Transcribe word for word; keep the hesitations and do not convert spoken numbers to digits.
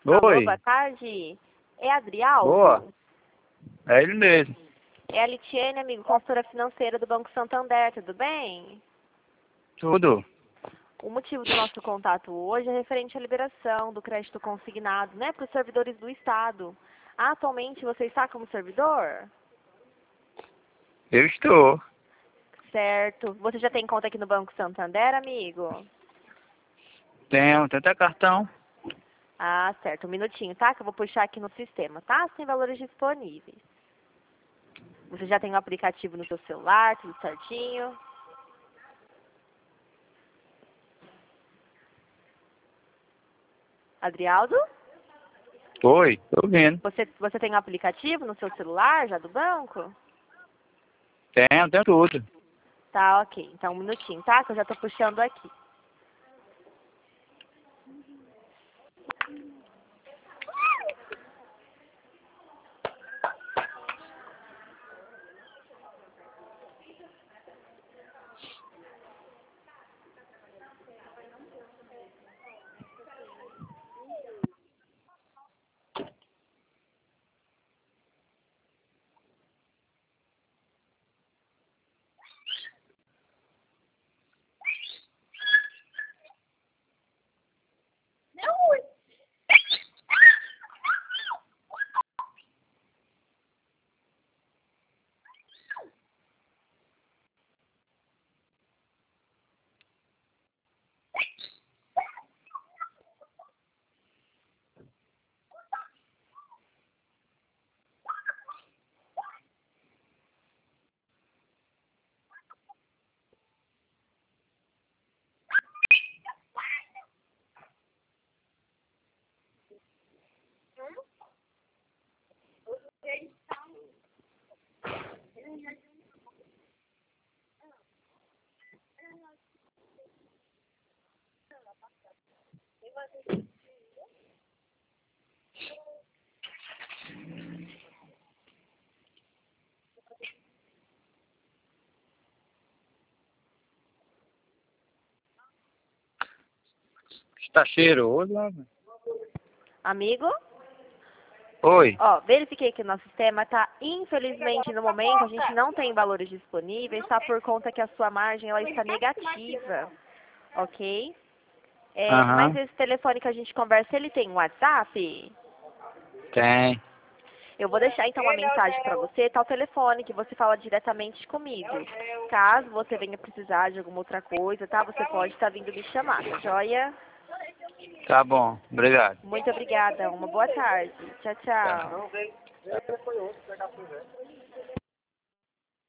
Alô, Oi. boa tarde. É Adrialdo? Boa. É ele mesmo. É a Litiene, amigo, consultora financeira do Banco Santander, tudo bem? Tudo. O motivo do nosso contato hoje é referente à liberação do crédito consignado, né, para os servidores do Estado. Atualmente você está como servidor? Eu estou. Certo. Você já tem conta aqui no Banco Santander, amigo? Tenho, tem até cartão. Ah, certo. Um minutinho, tá? Que eu vou puxar aqui no sistema, tá? Sem valores disponíveis. Você já tem o aplicativo no seu celular, tudo certinho? Adrialdo? Oi, tô vendo. Você, você tem o aplicativo no seu celular já do banco? Tenho, tenho tudo. Tá, ok. Então um minutinho, tá? Que eu já tô puxando aqui. Está cheiroso, né? Amigo? Oi. Ó, verifiquei que o nosso sistema tá, infelizmente, no momento, a gente não tem valores disponíveis, tá? Por conta que a sua margem, ela está negativa, ok? É, mas Aham. esse telefone que a gente conversa, ele tem um WhatsApp? Tem. Eu vou deixar então uma mensagem para você, tá o telefone que você fala diretamente comigo. Caso você venha precisar de alguma outra coisa, tá? Você pode estar vindo me chamar, tá joia? Tá bom. Obrigado. Muito obrigada, uma boa tarde. Tchau, Tá. tchau.